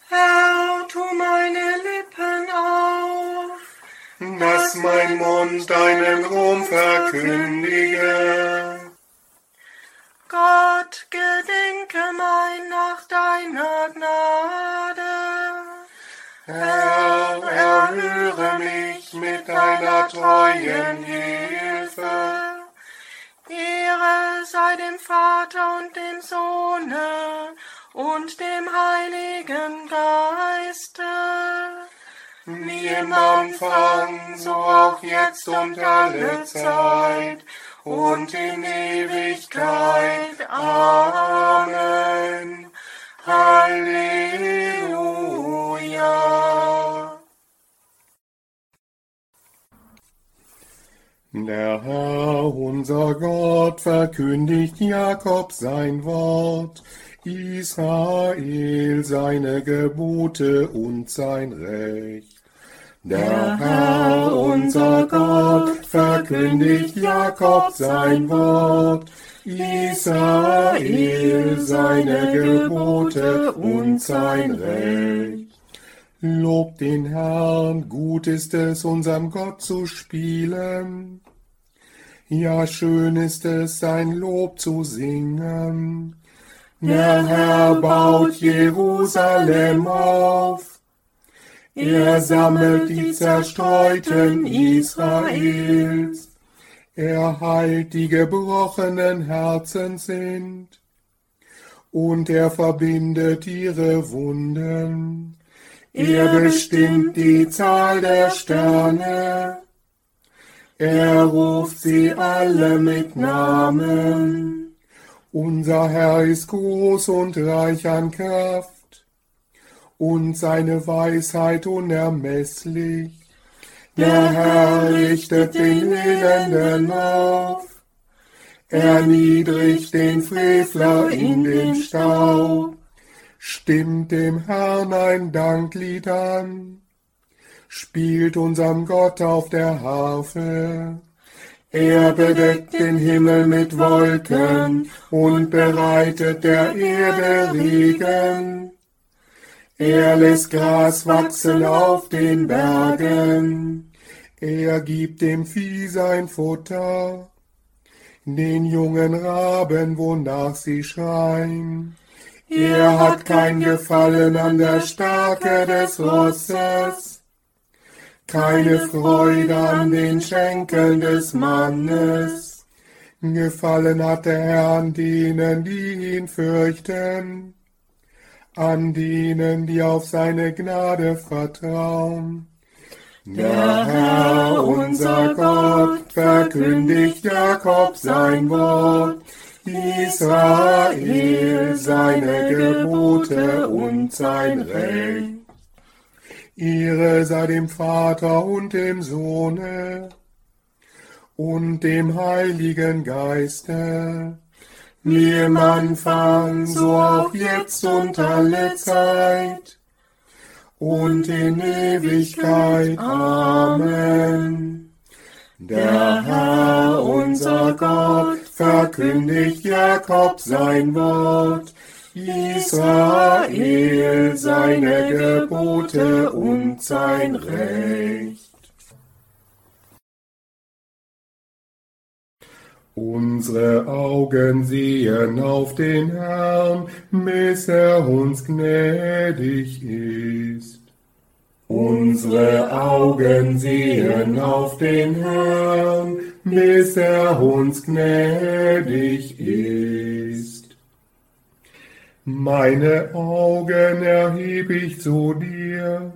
Herr, tu meine Lippen auf, dass mein Mund deinen Ruhm verkündige. Gott, gedenke mein nach deiner Gnade. Herr, erhöre mich mit deiner treuen Hilfe. Ehre sei dem Vater und dem Sohne und dem Heiligen Geiste, wie im Anfang, so auch jetzt und alle Zeit und in Ewigkeit. Amen. Halleluja. Der Herr, unser Gott, verkündigt Jakob sein Wort, Israel seine Gebote und sein Recht. Der Herr, unser Gott, verkündigt Jakob sein Wort, Israel seine Gebote und sein Recht. Lobt den Herrn, gut ist es, unserem Gott zu spielen. Ja, schön ist es, sein Lob zu singen. Der Herr baut Jerusalem auf. Er sammelt die Zerstreuten Israels. Er heilt die gebrochenen Herzen sind. Und er verbindet ihre Wunden. Er bestimmt die Zahl der Sterne. Er ruft sie alle mit Namen. Unser Herr ist groß und reich an Kraft und seine Weisheit unermesslich. Der Herr richtet den Elenden auf. Erniedrigt den Frevler in den Staub. Stimmt dem Herrn ein Danklied an, spielt unserem Gott auf der Harfe. Er bedeckt den Himmel mit Wolken und bereitet der Erde Regen. Er lässt Gras wachsen auf den Bergen. Er gibt dem Vieh sein Futter, den jungen Raben, wonach sie schreien. Er hat kein Gefallen an der Stärke des Rosses, keine Freude an den Schenkeln des Mannes. Gefallen hat der Herr an denen, die ihn fürchten, an denen, die auf seine Gnade vertrauen. Der Herr, unser Gott, verkündigt Jakob sein Wort, Israel seine Gebote und sein Recht. Ehre sei dem Vater und dem Sohne und dem Heiligen Geiste, wie im Anfang, so auch jetzt und alle Zeit und in Ewigkeit. Amen. Der Herr, unser Gott, verkündigt Jakob sein Wort, Israel seine Gebote und sein Recht. Unsere Augen sehen auf den Herrn, bis er uns gnädig ist. Unsere Augen sehen auf den Herrn, bis er uns gnädig ist. Meine Augen erheb ich zu dir,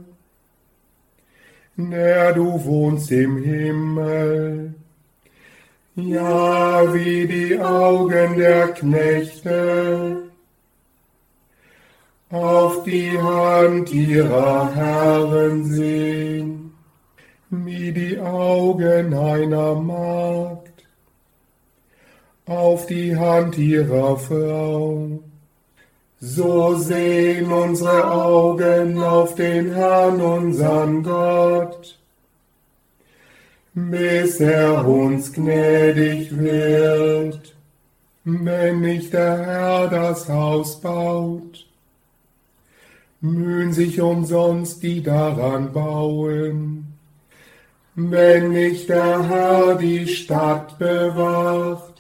der du wohnst im Himmel. Ja, wie die Augen der Knechte auf die Hand ihrer Herren sehen, wie die Augen einer Magd auf die Hand ihrer Frau. So sehen unsere Augen auf den Herrn, unseren Gott, bis er uns gnädig wird. Wenn nicht der Herr das Haus baut, mühen sich umsonst, die daran bauen. Wenn nicht der Herr die Stadt bewacht,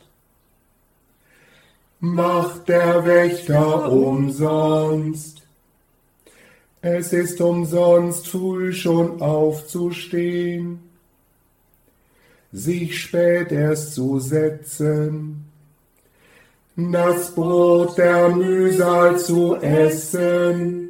macht der Wächter umsonst. Es ist umsonst früh schon aufzustehen, sich spät erst zu setzen, das Brot der Mühsal zu essen.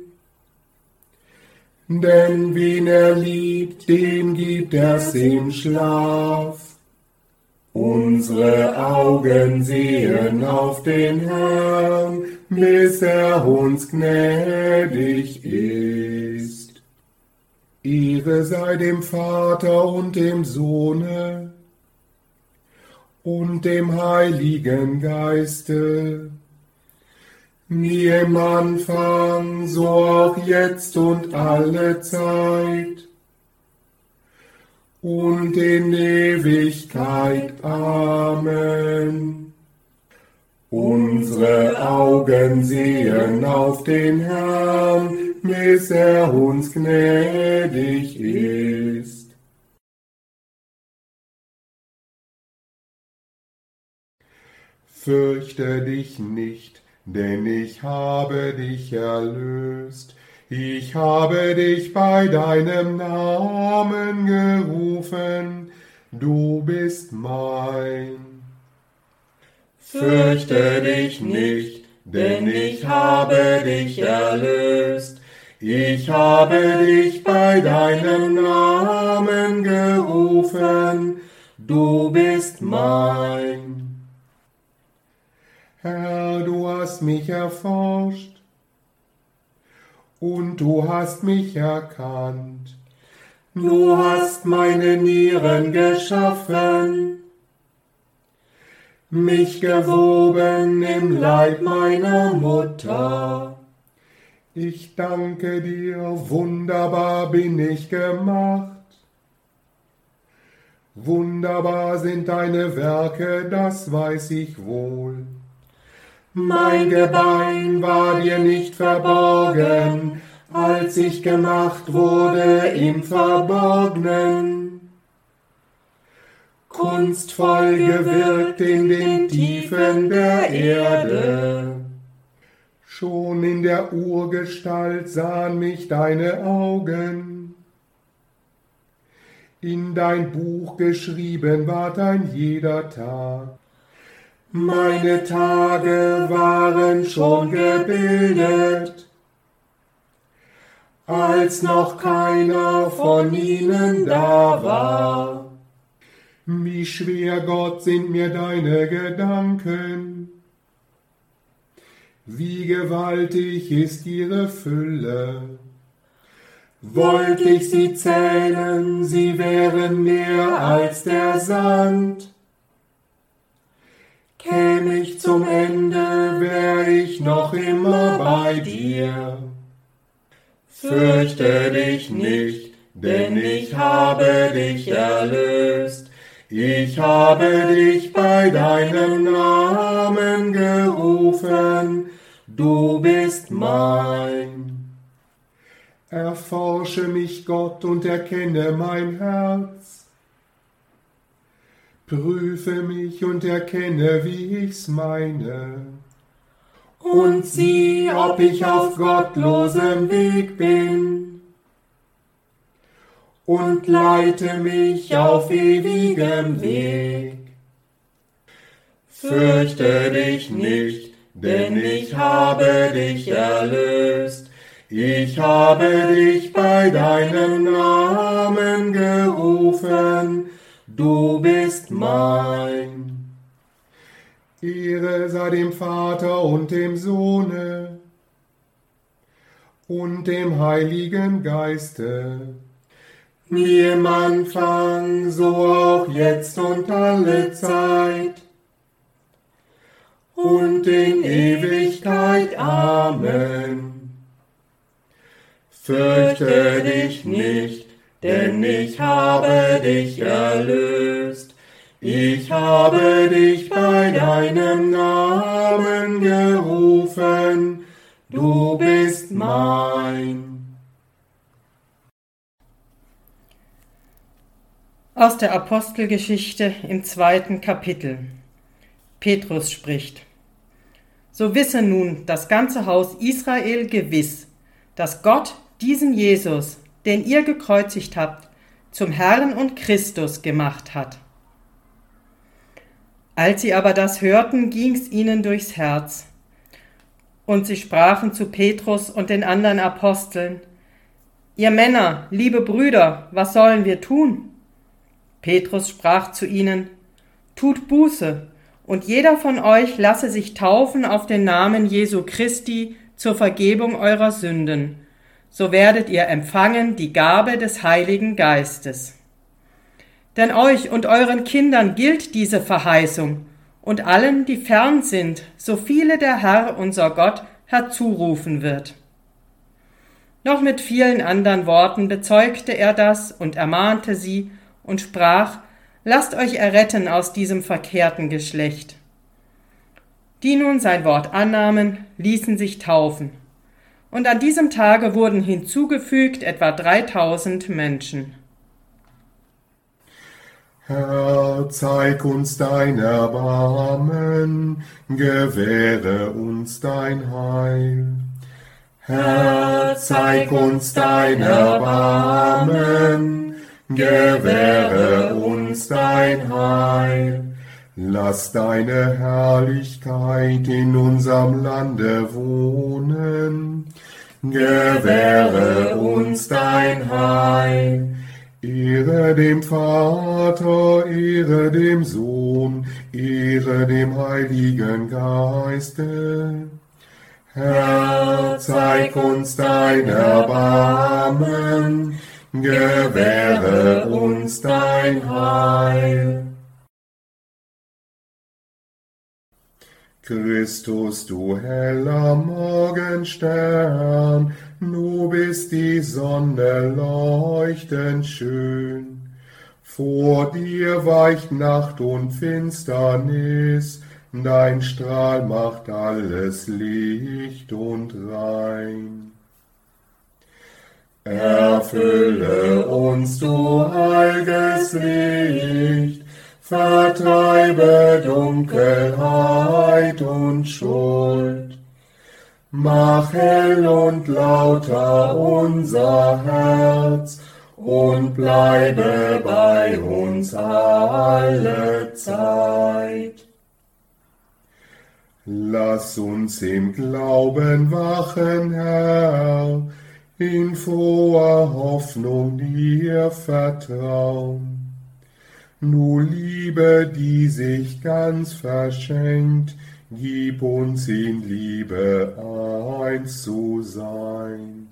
Denn wen er liebt, dem gibt er's im Schlaf. Unsere Augen sehen auf den Herrn, bis er uns gnädig ist. Ehre sei dem Vater und dem Sohne und dem Heiligen Geiste, wie im Anfang, so auch jetzt und alle Zeit und in Ewigkeit. Amen. Unsere Augen sehen auf den Herrn, bis er uns gnädig ist. Fürchte dich nicht, denn ich habe dich erlöst. Ich habe dich bei deinem Namen gerufen, du bist mein. Fürchte dich nicht, denn ich habe dich erlöst. Ich habe dich bei deinem Namen gerufen, du bist mein. Herr, du hast mich erforscht und du hast mich erkannt. Du hast meine Nieren geschaffen, mich gewoben im Leib meiner Mutter. Ich danke dir, wunderbar bin ich gemacht. Wunderbar sind deine Werke, das weiß ich wohl. Mein Gebein war dir nicht verborgen, als ich gemacht wurde im Verborgenen. Kunstvoll gewirkt in den Tiefen der Erde. Schon in der Urgestalt sahen mich deine Augen. In dein Buch geschrieben ward ein jeder Tag. Meine Tage waren schon gebildet, als noch keiner von ihnen da war. Wie schwer, Gott, sind mir deine Gedanken, wie gewaltig ist ihre Fülle. Wollt ich sie zählen, sie wären mehr als der Sand. Käm ich zum Ende, wär ich noch immer bei dir. Fürchte dich nicht, denn ich habe dich erlöst. Ich habe dich bei deinem Namen gerufen, du bist mein. Erforsche mich, Gott, und erkenne mein Herz. Prüfe mich und erkenne, wie ich's meine. Und sieh, ob ich auf gottlosem Weg bin. Und leite mich auf ewigem Weg. Fürchte dich nicht, denn ich habe dich erlöst. Ich habe dich bei deinem Namen gerufen, du bist mein. Ehre sei dem Vater und dem Sohne und dem Heiligen Geiste, wie im Anfang, so auch jetzt und alle Zeit und in Ewigkeit. Amen. Fürchte dich nicht, denn ich habe dich erlöst. Ich habe dich bei deinem Namen gerufen, du bist mein. Aus der Apostelgeschichte im 2. Kapitel. Petrus spricht: So wisse nun das ganze Haus Israel gewiss, dass Gott diesen Jesus, den ihr gekreuzigt habt, zum Herrn und Christus gemacht hat. Als sie aber das hörten, ging's ihnen durchs Herz. Und sie sprachen zu Petrus und den anderen Aposteln: Ihr Männer, liebe Brüder, was sollen wir tun? Petrus sprach zu ihnen: Tut Buße, und jeder von euch lasse sich taufen auf den Namen Jesu Christi zur Vergebung eurer Sünden. So werdet ihr empfangen die Gabe des Heiligen Geistes. Denn euch und euren Kindern gilt diese Verheißung und allen, die fern sind, so viele der Herr, unser Gott, herzurufen wird. Noch mit vielen anderen Worten bezeugte er das und ermahnte sie und sprach: Lasst euch erretten aus diesem verkehrten Geschlecht. Die nun sein Wort annahmen, ließen sich taufen. Und an diesem Tage wurden hinzugefügt etwa 3000 Menschen. Herr, zeig uns dein Erbarmen, gewähre uns dein Heil. Herr, zeig uns dein Erbarmen, gewähre uns dein Heil. Lass deine Herrlichkeit in unserem Lande wohnen, gewähre uns dein Heil. Ehre dem Vater, Ehre dem Sohn, Ehre dem Heiligen Geiste. Herr, zeig uns dein Erbarmen, gewähre uns dein Heil. Christus, du heller Morgenstern, du bist die Sonne leuchtend schön. Vor dir weicht Nacht und Finsternis, dein Strahl macht alles Licht und rein. Erfülle uns, du heilges Licht, vertreibe Dunkelheit und Schuld. Mach hell und lauter unser Herz und bleibe bei uns alle Zeit. Lass uns im Glauben wachen, Herr, in froher Hoffnung dir vertrauen. Du Liebe, die sich ganz verschenkt, gib uns in Liebe eins zu sein.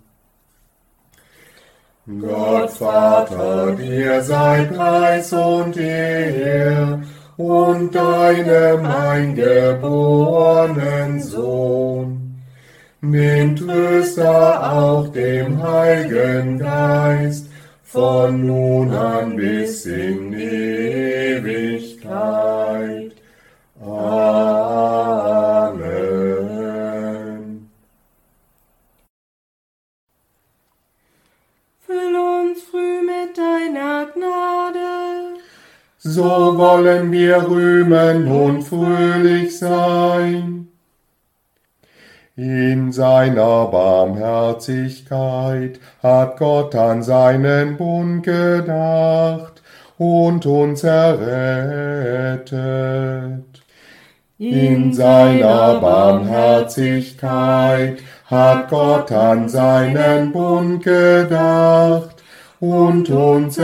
Gott Vater, dir sei Preis und Ehr und deinem eingeborenen Sohn, dem Tröster, auch dem Heiligen Geist, von nun an bis in Ewigkeit. Amen. Füll uns früh mit deiner Gnade, So wollen wir rühmen und fröhlich sein. In seiner Barmherzigkeit hat Gott an seinen Bund gedacht und uns errettet. In seiner Barmherzigkeit hat Gott an seinen Bund gedacht und uns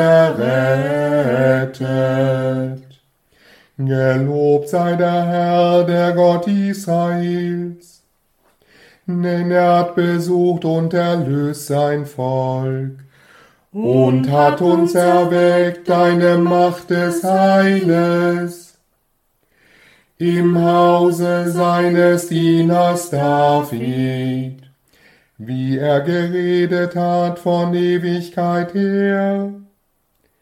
errettet. Gelobt sei der Herr, der Gott Israels, denn er hat besucht und erlöst sein Volk und hat uns erweckt deine Macht des Heiles im Hause seines Dieners David, wie er geredet hat von Ewigkeit her,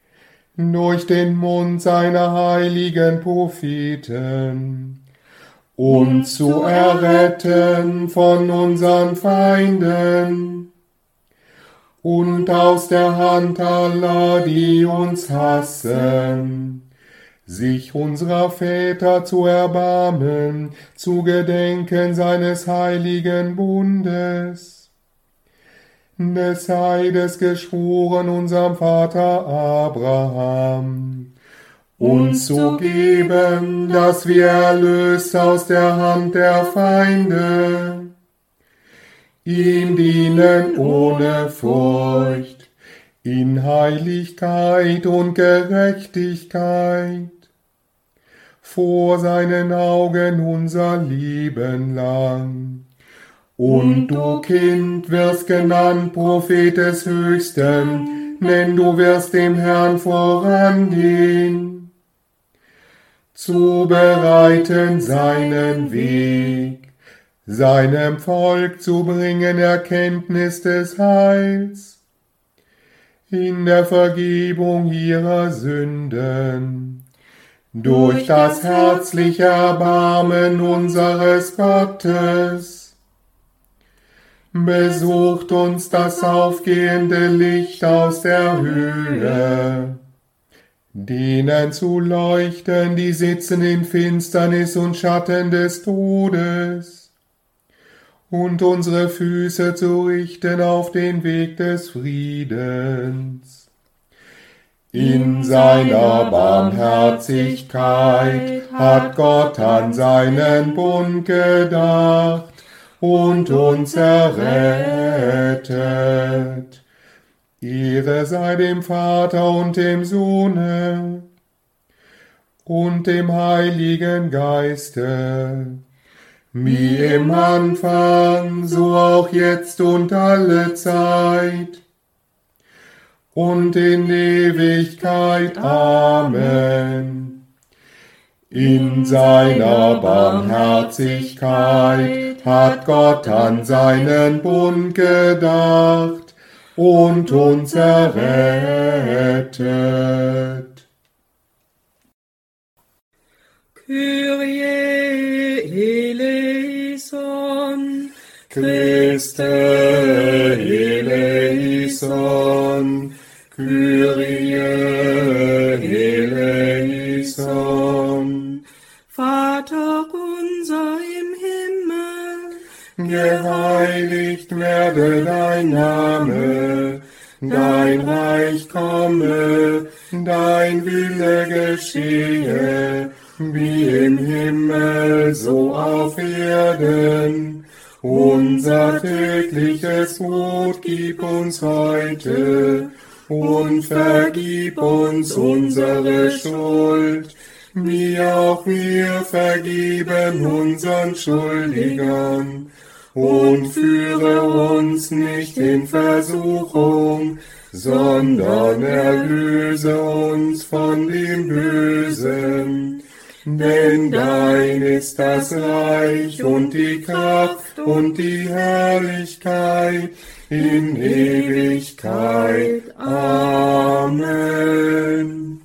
durch den Mund seiner heiligen Propheten, uns zu erretten von unseren Feinden und aus der Hand aller, die uns hassen, sich unserer Väter zu erbarmen, zu gedenken seines heiligen Bundes, des Eides geschworen unserem Vater Abraham, uns zu geben, dass wir erlöst aus der Hand der Feinde, ihm dienen ohne Furcht, in Heiligkeit und Gerechtigkeit, vor seinen Augen unser Leben lang. Und du, Kind, wirst genannt Prophet des Höchsten, denn du wirst dem Herrn vorangehen, zu bereiten seinen Weg, seinem Volk zu bringen Erkenntnis des Heils, in der Vergebung ihrer Sünden, durch das herzliche Erbarmen unseres Gottes. Besucht uns das aufgehende Licht aus der Höhe, denen zu leuchten, die sitzen in Finsternis und Schatten des Todes, und unsere Füße zu richten auf den Weg des Friedens. In seiner Barmherzigkeit hat Gott an seinen Bund gedacht und uns errettet. Ehre sei dem Vater und dem Sohne und dem Heiligen Geiste, wie im Anfang, so auch jetzt und alle Zeit und in Ewigkeit. Amen. In seiner Barmherzigkeit hat Gott an seinen Bund gedacht und uns errettet. Kyrie eleison, Christe eleison, Kyrie eleison. Vater unser im Himmel, Geheiligt werde dein Name, dein Reich komme, dein Wille geschehe, wie im Himmel, so auf Erden. Unser tägliches Brot gib uns heute und vergib uns unsere Schuld, wie auch wir vergeben unseren Schuldigern. Und führe uns nicht in Versuchung, sondern erlöse uns von dem Bösen. Denn dein ist das Reich und die Kraft und die Herrlichkeit in Ewigkeit. Amen.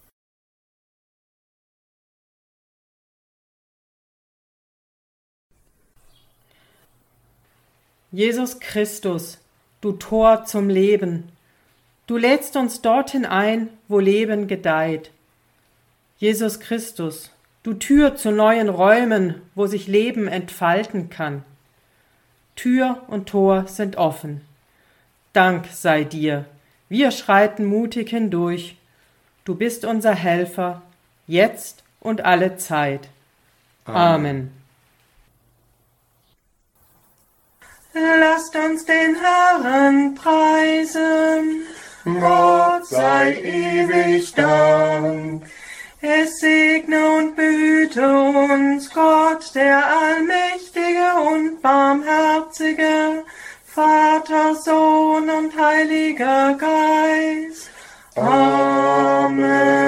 Jesus Christus, du Tor zum Leben, du lädst uns dorthin ein, wo Leben gedeiht. Jesus Christus, du Tür zu neuen Räumen, wo sich Leben entfalten kann. Tür und Tor sind offen. Dank sei dir, wir schreiten mutig hindurch. Du bist unser Helfer, jetzt und alle Zeit. Amen. Lasst uns den Herrn preisen. Gott sei ewig Dank. Es segne und behüte uns Gott, der allmächtige und barmherzige, Vater, Sohn und Heiliger Geist. Amen.